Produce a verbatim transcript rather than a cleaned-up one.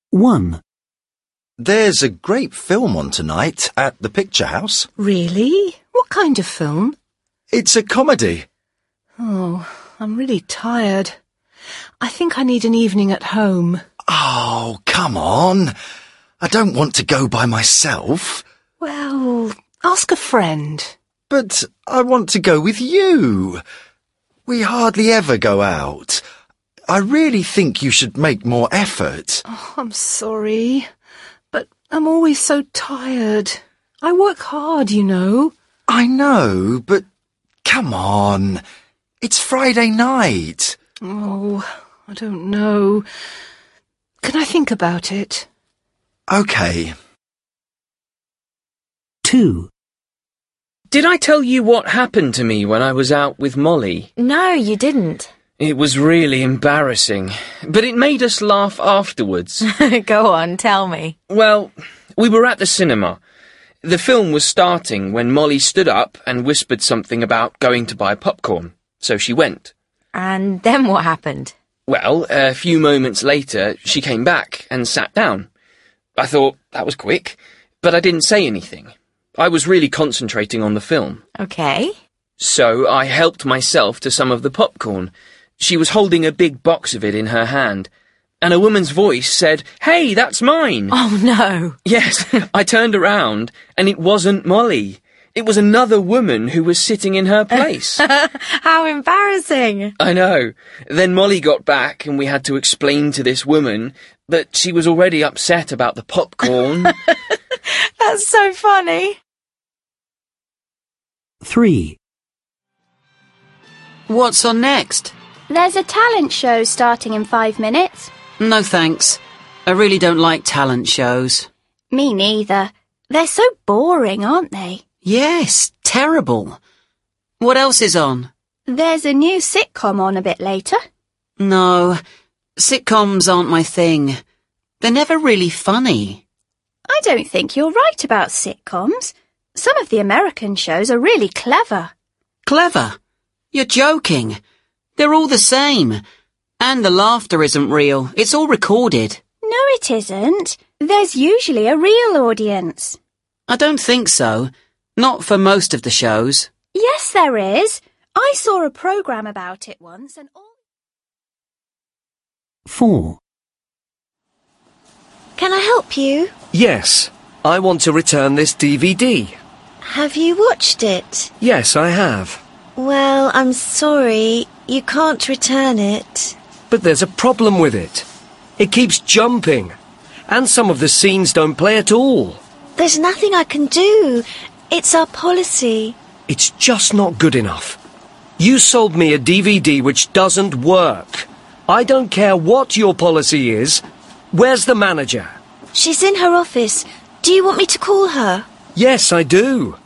one. There's a great film on tonight at the Picture House. Really? What kind of film? It's a comedy. Oh, I'm really tired. I think I need an evening at home. Oh, come on. I don't want to go by myself. Well, ask a friend. But I want to go with you. We hardly ever go out. I really think you should make more effort. Oh, I'm sorry, but I'm always so tired. I work hard, you know. I know, but come on. It's Friday night. Oh, I don't know. Can I think about it? OK. two. Did I tell you what happened to me when I was out with Molly? No, you didn't. It was really embarrassing, but it made us laugh afterwards. Go on, tell me. Well, we were at the cinema. The film was starting when Molly stood up and whispered something about going to buy popcorn, so she went. And then what happened? Well, a few moments later, she came back and sat down. I thought that was quick, but I didn't say anything. I was really concentrating on the film. Okay. So I helped myself to some of the popcorn. She was holding a big box of it in her hand, and a woman's voice said, "Hey, that's mine!" Oh, no. Yes, I turned around, and it wasn't Molly. It was another woman who was sitting in her place. How embarrassing. I know. Then Molly got back, and we had to explain to this woman that she was already upset about the popcorn. That's so funny. three. What's on next? There's a talent show starting in five minutes. No thanks. I really don't like talent shows. Me neither. They're so boring, aren't they? Yes, terrible. What else is on? There's a new sitcom on a bit later. No, sitcoms aren't my thing. They're never really funny. I don't think you're right about sitcoms. Some of the American shows are really clever. Clever? You're joking. They're all the same. And the laughter isn't real. It's all recorded. No, it isn't. There's usually a real audience. I don't think so. Not for most of the shows. Yes, there is. I saw a programme about it once and all... four. Can I help you? Yes, I want to return this D V D. Have you watched it? Yes, I have. Well, I'm sorry, you can't return it. But there's a problem with it. It keeps jumping, and some of the scenes don't play at all. There's nothing I can do. It's our policy. It's just not good enough. You sold me a D V D which doesn't work. I don't care what your policy is. Where's the manager? She's in her office. Do you want me to call her? Yes, I do.